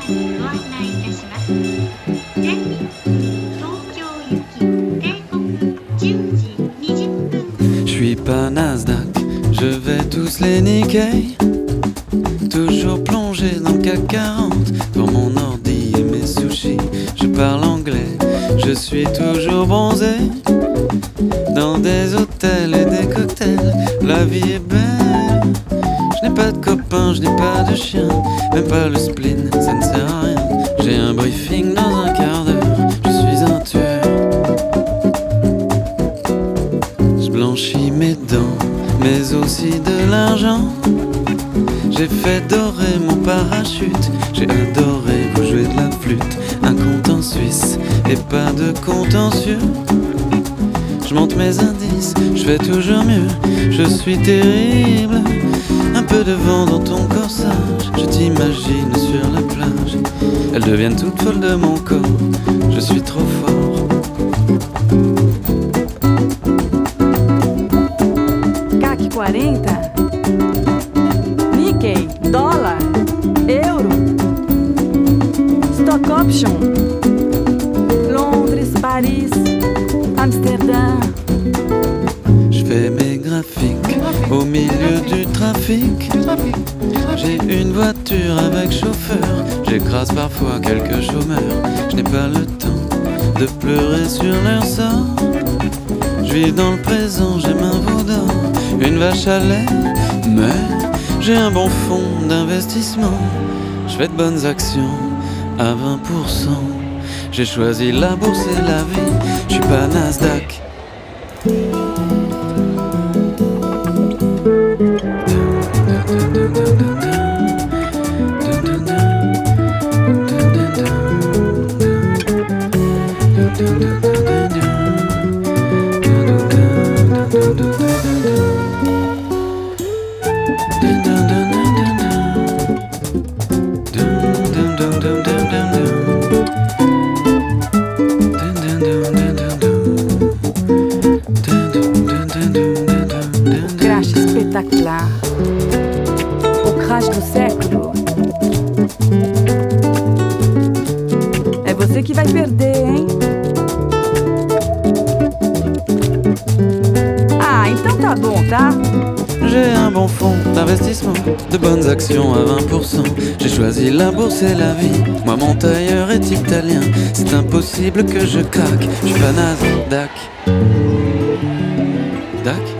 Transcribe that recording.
ご案内いたします。全日空東京行き定刻10時20分。 Je suis pas Nasdaq, je vais tous les niquer. Toujours plongé dans le CAC 40, pour mon ordi et mes sushis. Je parle anglais, je suis toujours bronzé. Dans des hôtels et des cocktails, la vie est belle. Je n'ai pas de copains, je n'ai pas de chien, même pas le spleen, ça ne sert à rien. J'ai un briefing dans un quart d'heure, je suis un tueur. Je blanchis mes dents, mais aussi de l'argent. J'ai fait dorer mon parachute, j'ai adoré vous jouer de la flûte. Un compte en Suisse et pas de contentieux. Je monte mes indices, je fais toujours mieux. Je suis terrible, un peu de vent dans ton corsage. Je t'imagine sur la plage, elles deviennent toutes folles de mon corps. Je suis trop fort. CAC 40, Nikkei, dólar, euro, stock option, Londres, Paris, Amsterdam. Je fais mes graphiques au milieu du trafic. J'ai une voiture avec chauffeur, j'écrase parfois quelques chômeurs. Je n'ai pas le temps de pleurer sur leur sort. Je vis dans le présent, j'ai un veau d'or, une vache à lait, mais j'ai un bon fonds d'investissement. Je fais de bonnes actions à 20%. J'ai choisi la bourse et la vie, je suis pas Nasdaq. Crash espetacular. O crash do século. É você que vai perder, hein? Ah, então tá bom, tá? J'ai un bon fonds d'investissement, de bonnes actions à 20%. J'ai choisi la bourse et la vie, moi mon tailleur est italien. C'est impossible que je craque, je suis pas Nasdaq. Dac.